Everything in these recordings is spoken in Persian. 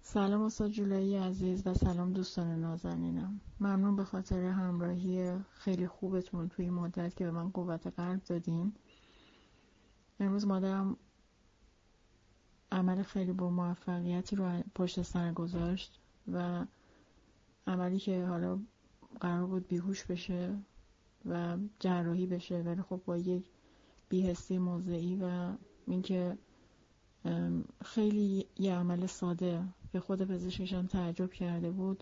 سلام استاد جولایی عزیز و سلام دوستان نازنینم. ممنون به خاطر همراهی خیلی خوبتون توی این مدت که به من قوت قلب دادین. امروز مادرم عمل خیلی با موفقیتی رو پشت سر گذاشت و عملی که حالا قرار بود بیهوش بشه و جراحی بشه، ولی خب با یک بی‌حسی موضعی و اینکه خیلی یه عمل ساده که خود پزشکش هم تعجب کرده بود،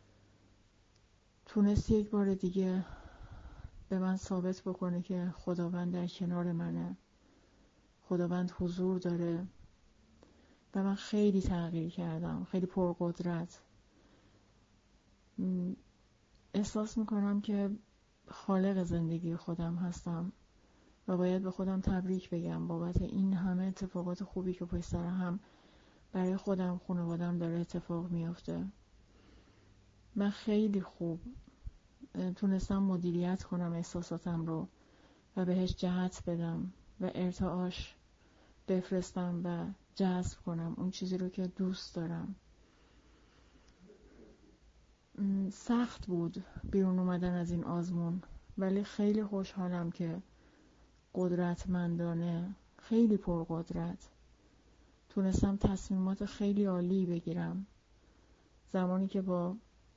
تونست یک بار دیگه به من ثابت بکنه که خداوند در کنار منه، خداوند حضور داره. و من خیلی تغییر کردم، خیلی پرقدرت. احساس میکنم که خالق زندگی خودم هستم و باید به خودم تبریک بگم بابت این همه اتفاقات خوبی که پشت سر هم برای خودم، خانواده‌ام داره اتفاق میافته. من خیلی خوب تونستم مدیریت کنم احساساتم رو و بهش جهت بدم و ارتعاش بفرستم و جذب کنم اون چیزی رو که دوست دارم. سخت بود بیرون اومدن از این آزمون، ولی خیلی خوشحالم که قدرتمندانه، خیلی پرقدرت تونستم تصمیمات خیلی عالی بگیرم. زمانی که با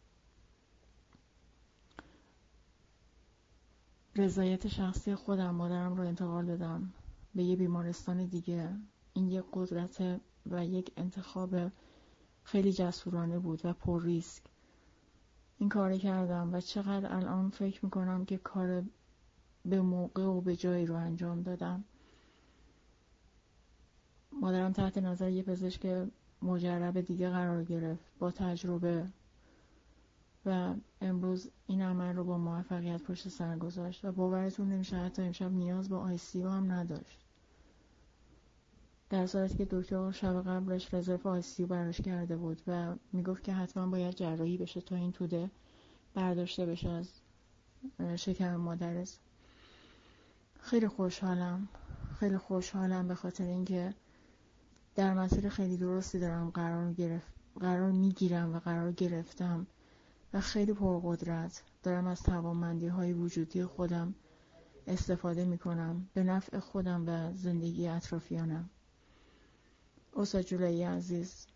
رضایت شخصی خودم مادرم رو انتقال دادم به یه بیمارستان دیگه، این یک قدرت و یک انتخاب خیلی جسورانه بود و پر ریسک. این کار کردم و چقدر الان فکر میکنم که کار به موقع و به جایی رو انجام دادم. مادرم تحت نظر یه پزشک مجرب دیگه قرار گرفت با تجربه و امروز این عمل رو با موفقیت پشت سر گذاشت و باورتون نمیشه حتی امشب نیاز به ICU هم نداشت، در صورتی که دکتر شب قبلش رزرو ICU براش کرده بود و میگفت که حتما باید جراحی بشه تا این توده برداشته بشه از شکم مادرش. خیلی خوشحالم به خاطر اینکه در مسیر خیلی درستی دارم قرار میگیرم و قرار گرفتم و خیلی پرقدرت دارم از توانمندی‌های وجودی خودم استفاده میکنم به نفع خودم و زندگی اطرافیانم. استاد جولایی عزیز،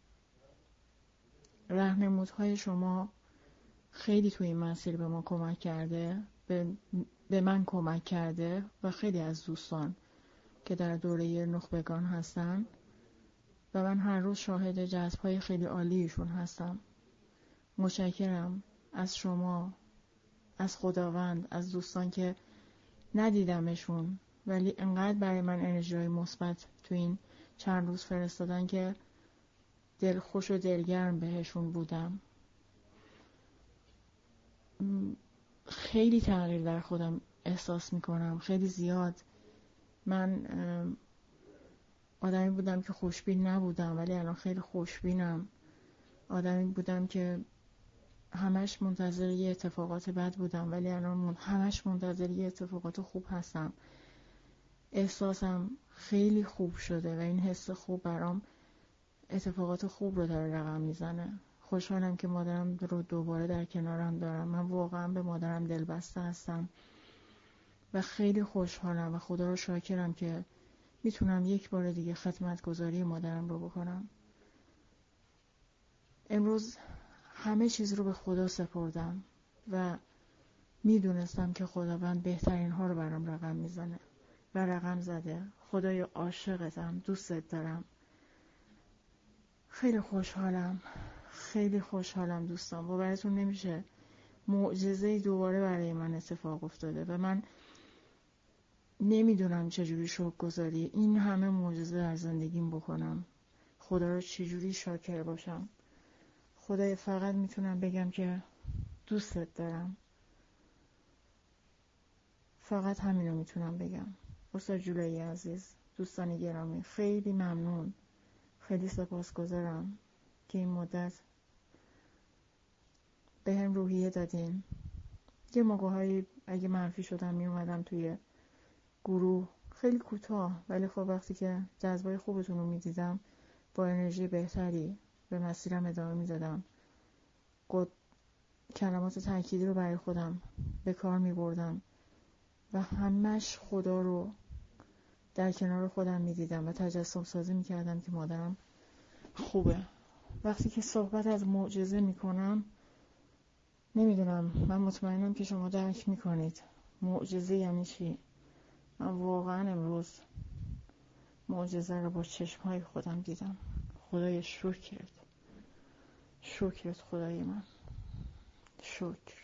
راهنمودهای شما خیلی توی این مسیر به ما کمک کرده، به من کمک کرده و خیلی از دوستان که در دوره نخبگان هستن و من هر روز شاهد جذب‌های خیلی عالیشون هستم. متشکرم از شما، از خداوند، از دوستان که ندیدمشون ولی انقدر برای من انرژی مثبت تو این چند روز فرستادن که دلخوش و دلگرم بهشون بودم. خیلی تغییر در خودم احساس میکنم، خیلی زیاد. من آدمی بودم که خوشبین نبودم ولی الان خیلی خوشبینم. آدمی بودم که همش منتظر یه اتفاقات بد بودم ولی الان همش منتظر یه اتفاقات خوب هستم. احساسم خیلی خوب شده و این حس خوب برام اتفاقات خوب رو داره رقم میزنه. خوشحالم که مادرم رو دوباره در کنارم دارم. من واقعا به مادرم دلبسته هستم و خیلی خوشحالم و خدا رو شاکرم که میتونم یک بار دیگه خدمتگزاری مادرم رو بکنم. امروز همه چیز رو به خدا سپردم و میدونستم که خداوند بهترین ها رو برام رقم میزنه و رقم زده. خدای عاشقتم، دوستت دارم. خیلی خوشحالم دوستان. باورتون نمیشه معجزه‌ای دوباره برای من اتفاق افتاده و من نمیدونم چجوری شکرگزاری این همه معجزه در زندگیم بکنم، خدا رو چجوری شاکر باشم. خدای فقط میتونم بگم که دوستت دارم. فقط همینو میتونم بگم. استاد جولایی عزیز، دوستان گرامی، خیلی ممنون، خیلی سپاسگزارم که این مدت به هم روحیه دادین. یه موقع‌هایی اگه منفی شدم میومدم توی گروه خیلی کوتاه، ولی خب وقتی که جذبای خوبتون رو میدیدم با انرژی بهتری به مسیرم ادامه میدادم. کلمات تأکیدی رو برای خودم به کار می بردم و همش خدا رو در کنار خودم می دیدم و تجسم سازی می کردم که مادرم خوبه. وقتی که صحبت از معجزه می کنم، نمیدونم، من مطمئنم که شما درک می کنید معجزه یعنی چی. من واقعا امروز معجزه رو با چشمهای خودم دیدم. خدای شکرت خدای من، شکر.